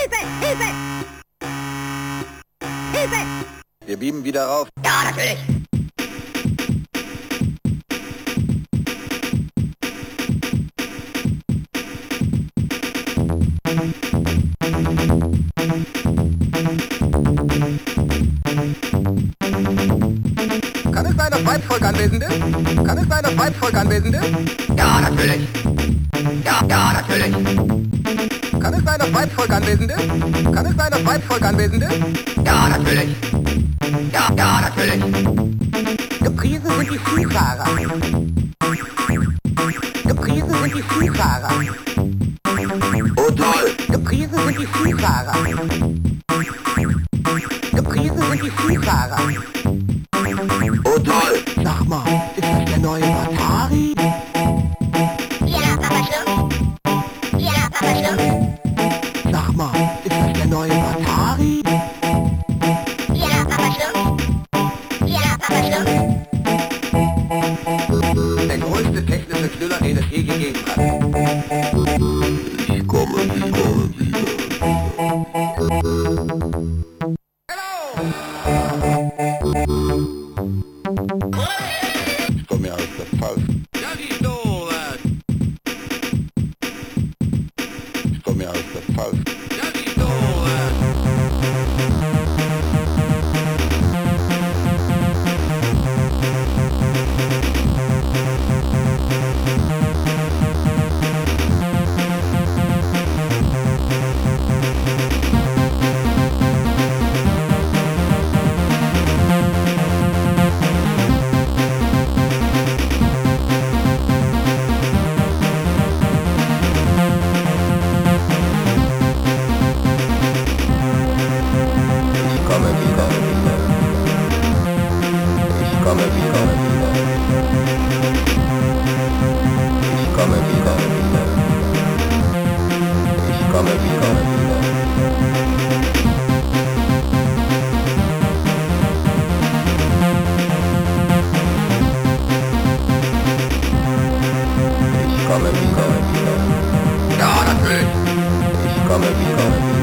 Hilfe! Hilfe! Hilfe! Wir beamen wieder rauf. Ja, natürlich! Kann es sein, dass Weibsvolk anwesend ist? Kann es sein, dass Weibsvolk anwesend ist? Ja, natürlich! Ja, natürlich! Kann es sein, dass Weibsvolk anwesend ist? Kann es sein, dass Weibsvolk anwesend ist? Ja, natürlich! Ja, natürlich! Gepriesen sind die Skifahrer. Gepriesen sind die Skifahrer. Oh toll! Gepriesen sind die Skifahrer. Gepriesen sind die Skifahrer. Oh toll! Sag mal, ist das der neue Atari? Ja, Papa Schluck! Ja, Papa Schluck! Sag mal, ist das der neue Atari? Ja, Papa Schluck! Ja, Papa Schluck! Der größte technische Knüller, den es je gegeben hat. Ich komme wieder. Ich komme ja aus der Pfalz. Ich komme ja aus der Pfalz. Ja, natürlich! Ich komme wieder.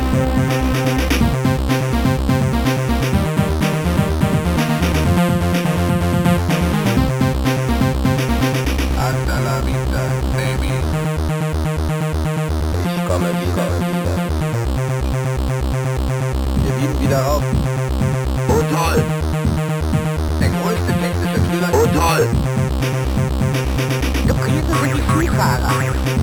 Hasta la vista, baby. Ich komme wieder. Wir beamen wieder auf. Oh toll! Der größte technische Knüller. Oh toll! Gepriesen sind die Skifahrer.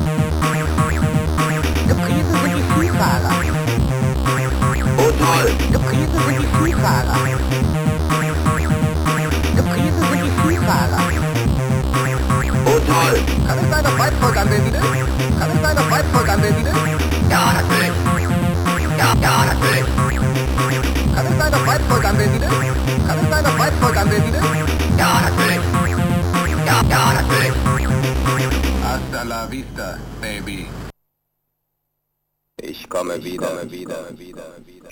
Gepriesen sind die Skifahrer. Oh toll! Gepriesen sind die Skifahrer. Gepriesen sind die Skifahrer. Oh toll! Kann es sein, dass Weibsvolk anwesend ist? Kann es sein, dass Weibsvolk anwesend ist? Ja, natürlich! Ja, natürlich! Kann es sein, dass Weibsvolk anwesend ist? Kann es sein, dass Weibsvolk anwesend ist? Ja, natürlich! Ja, natürlich! Hasta la vista, baby. Ich komme wieder.